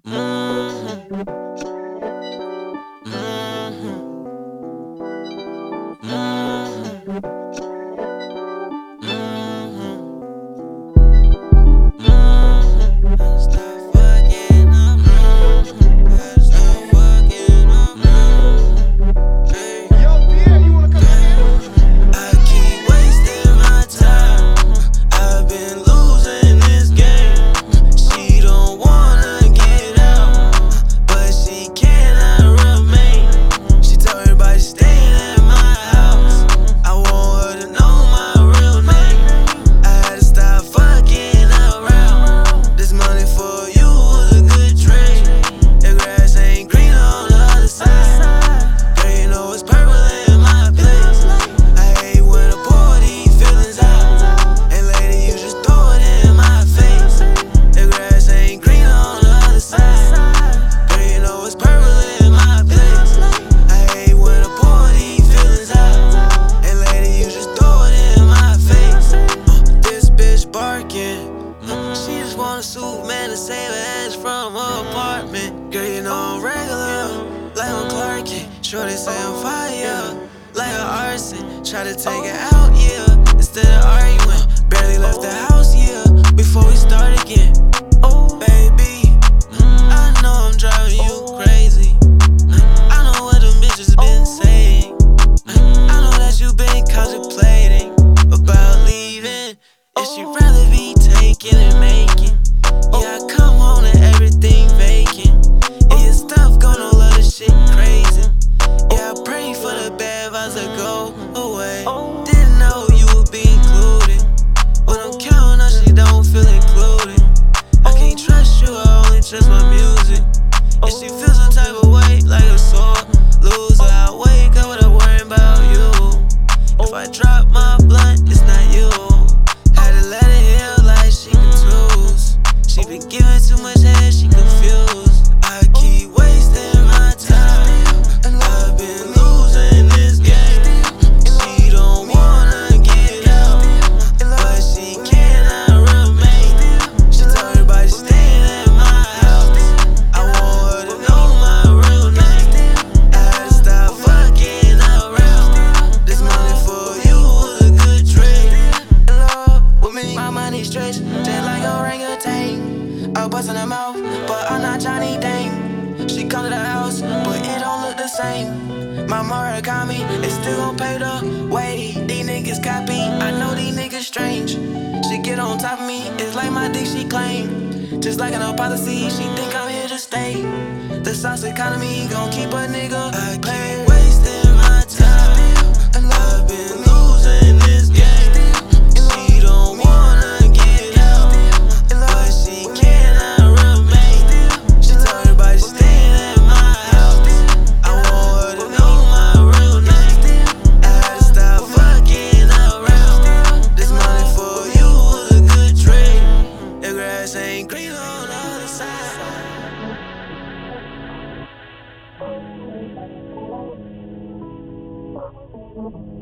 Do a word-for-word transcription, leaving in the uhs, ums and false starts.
Mhm. Mhm. Mhm. Mhm. Mhm. Stop fucking up. Mhm. Stop fucking up. Mhm. Hey. Yo, Pierre, you wanna come in here? I keep wasting my time. I've been losing this game. She don't wanna get out, but she cannot remain. She told everybody staying at my house. I want her to know my real name. I had to stop fucking around. This money for you was a good trade. The grass ain't greener on the other side. Girl, you know it's purple in my place. I hate when I pour these feelings out. And lady, you just throw it in my face. The grass ain't greener on the other side. Girl, you know it's purple in my place. I hate when I pour these feelings out. And lady, you just throw it in my face. Uh, this bitch barking. Uh, she just want a suit, man, to save her ass from her apartment. Girl, you know I'm regular, like I'm Clark Kent. Shorty say I'm fire, like an arson. Try to take it out, yeah, instead of arguing. Barely left the house, yeah, before we start again. Oh, baby, I know I'm driving you crazy. I know what them bitches been saying. I know that you been contemplating about leaving. And she'd rather be taking and making. Yeah, I come home and everything vacant. Yeah, your stuff gonna love this shit crazy. Yeah, I pray for the bad vibes to go away. Didn't know you would be included. When I'm counting on, she don't feel included. I can't trust you, I only trust my music. And she feels some type of way, like a sore loser. I wake up with a worry about you. If I drop my blunt, it's not you. Had to let it heal like she can choose. She been giving too much head, she confused. I keep wasting my time. I've been losing this game. She don't wanna get out, but she cannot remain. She told everybody staying at my house. I want her to know my real name. I had to stop fucking around. This money for you was a good trade. In love with me, my money stretch just like orangutan. I bust in her mouth, but I'm not Johnny Dang. She come to the house, but it don't look the same. My Murakami is still gon' pay the way. These niggas copy, I know these niggas strange. She get on top of me, it's like my dick she claim. Just like an old policy, she think I'm here to stay. The sauce economy gon' keep a nigga I keep wasting my time. I've been losing this game. She don't wanna get out, but she cannot remain. She told everybody staying at my house. I want her to know my real name. I had to stop fucking around. This money for you was a good trade. The grass ain't green on the other side.